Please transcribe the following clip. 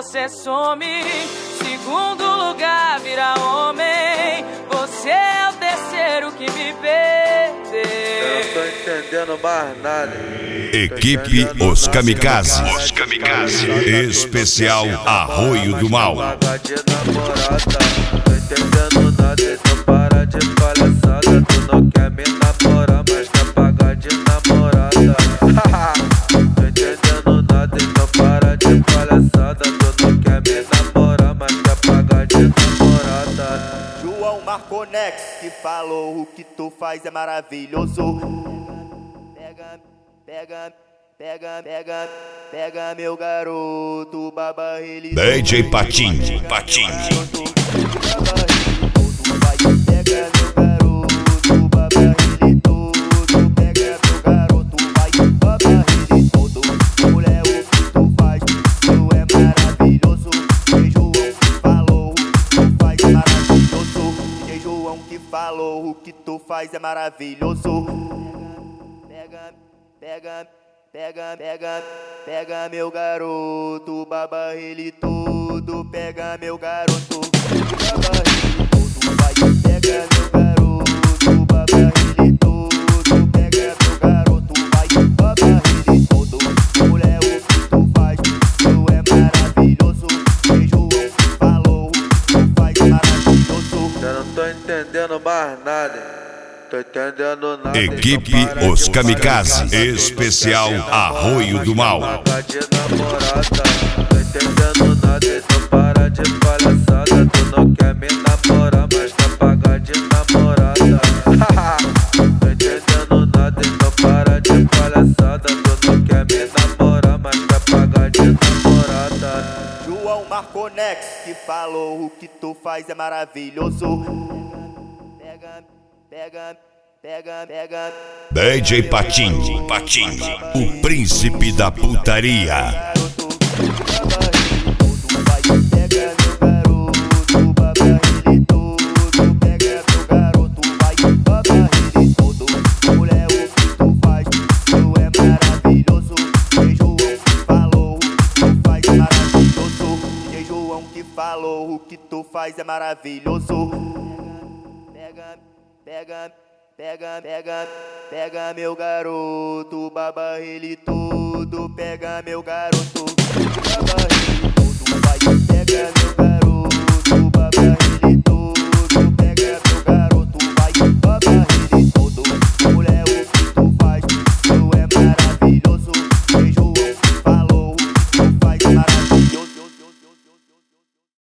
você some. Segundo lugar, vira homem. Você é o terceiro que me perdeu. Eu não tô entendendo mais nada. Equipe Os Kamikaze. Os Kamikaze. Especial Arroio do Mal. Pagar de namorada. Tô entendendo nada, então para de palhaçada. Tu não quer me namorar, mas quer pagar de namorada. Tô entendendo nada, então para de palhaçada. Tu não quer me namorar, mas quer pagar de namorada. João Marconex que falou: o que tu faz é maravilhoso. Pega meu garoto, baba ele. DJ Patinho. Pega meu garoto, baba ele todo. Pega meu garoto, vai, baba ele todo. Mulher, o que tu faz, tu é maravilhoso. DJ João que falou: tu faz é maravilhoso. DJ João que falou: o que tu faz é maravilhoso. Pega meu garoto, baba ele todo. Pega meu garoto, baba ele todo. Vai, pega meu garoto, baba ele todo. Pega meu garoto, vai, baba ele todo. Mulher, o que tu faz, tu é maravilhoso. DJ João que falou: tu faz maravilhoso. Eu não tô entendendo mais nada. Tô entendendo nada. Equipe Os Kamikaze. Especial Arroio do Mal. Pagar de namorada. Tô entendendo nada, então para de palhaçada. Tu não quer me namorar, mas quer pagar de namorada. Tô entendendo nada, então para de palhaçada. Tu não quer me namorar, mas quer pagar de namorada. João Marconex que falou: o que tu faz é maravilhoso. DJ Patinho. O príncipe da putaria. Pega meu garoto, baba ele todo. Pega meu garoto, vai, baba ele todo. Mulher, o que tu faz, tu é maravilhoso. DJ João que falou: tu faz é maravilhoso. DJ João que falou: o que tu faz é maravilhoso. Pega meu garoto, baba ele todo. Pega meu garoto.